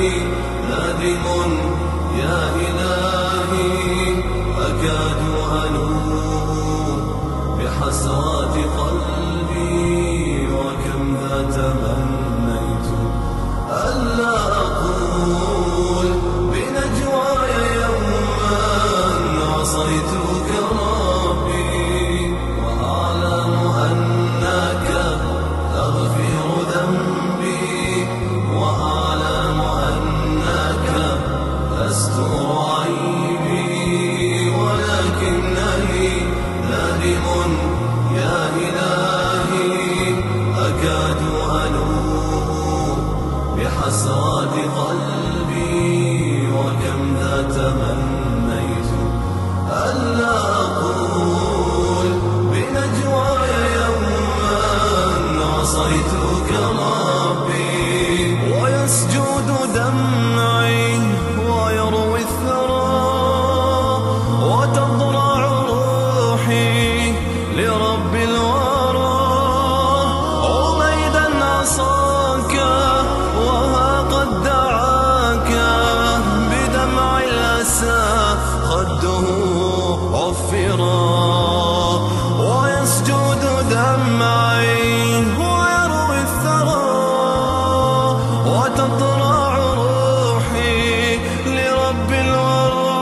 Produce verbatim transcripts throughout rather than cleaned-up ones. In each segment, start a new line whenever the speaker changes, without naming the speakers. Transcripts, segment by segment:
نادم يا إلهي أكاد أنوم بحسرات قلبي، وكم ذا تمنيت ألا أقول بنجواي يوما عصيتك ربي، وأعلم أنك تغفر ذنبي، وأعلم أنك تستر عيبي، ولكنني نادم يا إلهي أكاد أنوم بحسرات قلبي، وكم ذا تمنيت ألا أقول بنجواي يوما عصيتك ربي. ويسجد دمعي ويروي الثرى، وتضرع روحي لرب الورى، عبيدا عصاك وها قد دعاك، بدمع الأسى خده عفرا. ويسجد دمعي ويروي الثرى، وتضرع روحي لرب الورى،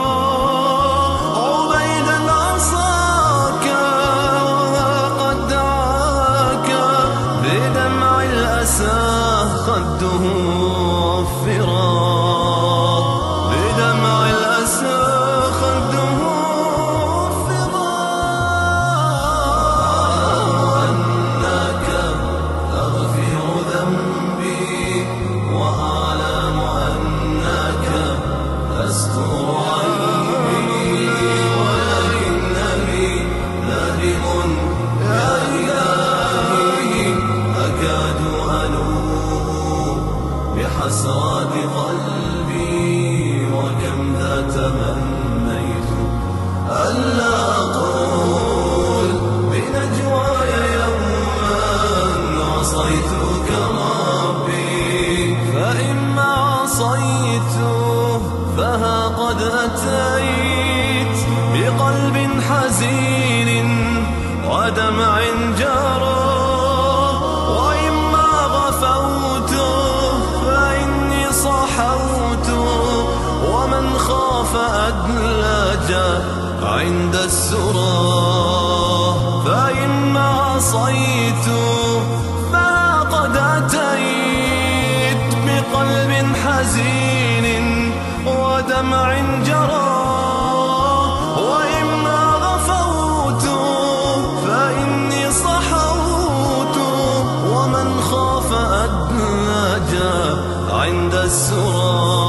عبيدا عصاك وها قد دعاك، بدمع الأسى خده عفرا، بدمع الأسى خده عفرا. أنك تغفر ذنبي، وأعلم أنك تستر عيبي، ولكنني نادم يا إلهي أكاد أنوم بحسرات قلبي، وكم ذا تمنيت ألا أقول بنجواي يوما عصيتك ربي. فإما عصيته فها قد أتيت بقلب حزين ودمع جرى، وإما غفوت فإني صحوت، ومن خاف أدلج عند السرى. فإما عصيت فقد أتيت بقلب حزين ودمع جرى، وإما غفوت فإني صحوت، ومن خاف أدلج عند السرى.